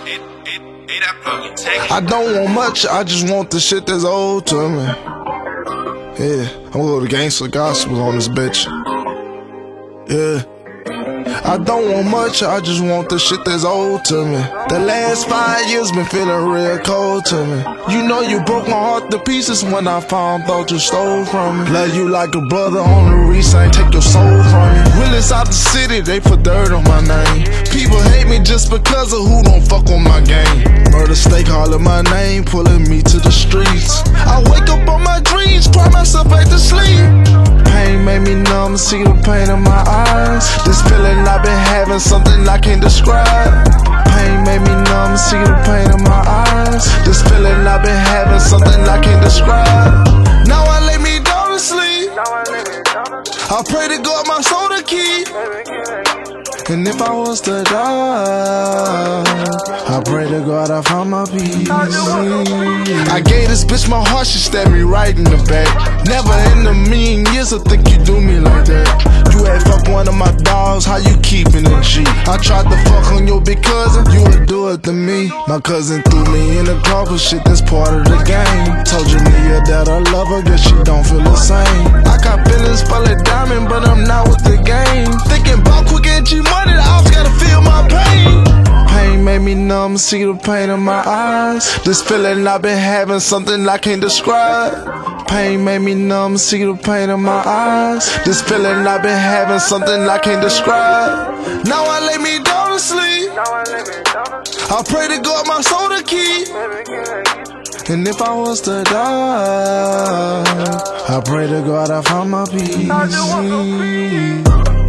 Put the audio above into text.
I don't want much, I just want the shit that's old to me. Yeah, I'm gonna go to Gangsta Gospel on this bitch. Yeah. I don't want much, I just want the shit that's old to me. The last 5 years been feeling real cold to me. You know you broke my heart to pieces when I found out you stole from me. Love you like a brother on the reach, ain't take your soul from me. Willis out the city, they put dirt on my name. People hate me just because of who don't fuck on my game. Murder Steak calling my name, pulling me to the streets. I wake up on my dreams, cry myself back to sleep. Pain made me numb, see the pain in my eyes. This feeling I've been having, something I can't describe. Pain made me numb, see the pain in my eyes. This feeling I've been having, something I can't describe. Now I lay me down to sleep. I pray to God my soul to keep. And if I was to die, I pray to God I found my peace. I gave this bitch my heart, she stabbed me right in the back. Never in a million years I think you do me like that. You had fuck one of my dogs, how you keeping it G? I tried to fuck on your big cousin, you would do it to me. My cousin threw me in the car, but shit, that's part of the game. Told you nigga that I love her, guess she don't feel the same. I got feelings for a diamond, but I'm not with the game. Thinking about quick and G money, the ops gotta feel my pain. Pain made me numb, see the pain in my eyes. This feeling I've been having, something I can't describe. Pain made me numb, see the pain in my eyes. This feeling I've been having, something I can't describe. Now I lay me down to sleep. I pray to God my soul to keep. And if I was to die, I pray to God I found my peace.